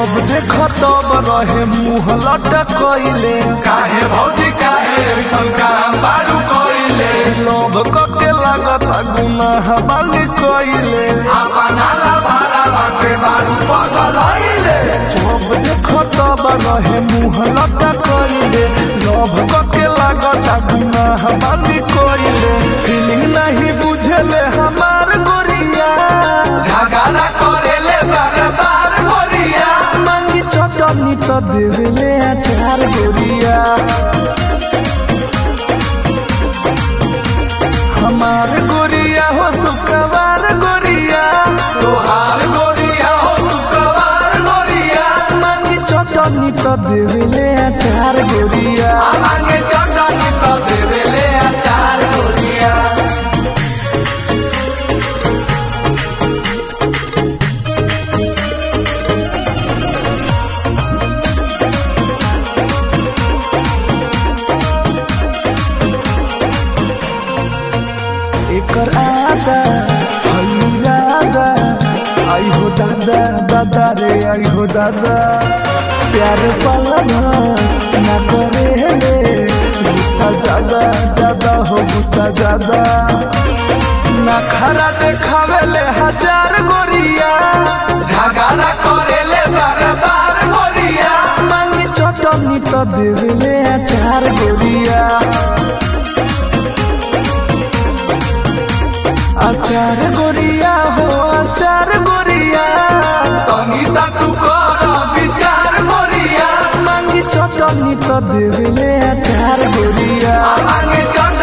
जब देख तब रहे मुँह लटकइले काहे भौजी काहे ऐसन काम बारू कइले लोभ कके लागत गुनाह बानी कइले अपना ला भाड़ा लागे बारू पगलइले जब देख तब रहे मुँह लटकइले लोभ कके लागत गुनाह बानी कइले फीलिंग नहीं बुझले हमार गोरिया झगड़ा करेले बार बार गोरिया मांगी चटनी तो देवेले अचार गोरिया हमार गोरिया हो शुक्रवार गोरिया तोहार गोरिया हो शुक्रवार गोरिया मांगी चटनी तो देवेले अचार गोरिया मांगे चटनी तो देवेले अचार गोरिया एकर आदा हल्लादा आई हो दादा दादा रे आई हो दादा प्यार पाला ना करे ले गुस्सा ज्यादा ज्यादा हो गुस्सा ज्यादा ना खरा देखावे ले हजार गोरिया झगड़ा करेले बार बार गोरिया मांगी चटनी तो देवेले अचार गोरिया अचार गोरिया हो अचार गोरिया तनी सा तू कर विचार गोरिया मांगी चटनी तो देवेले अचार गोरिया मांगे चटनी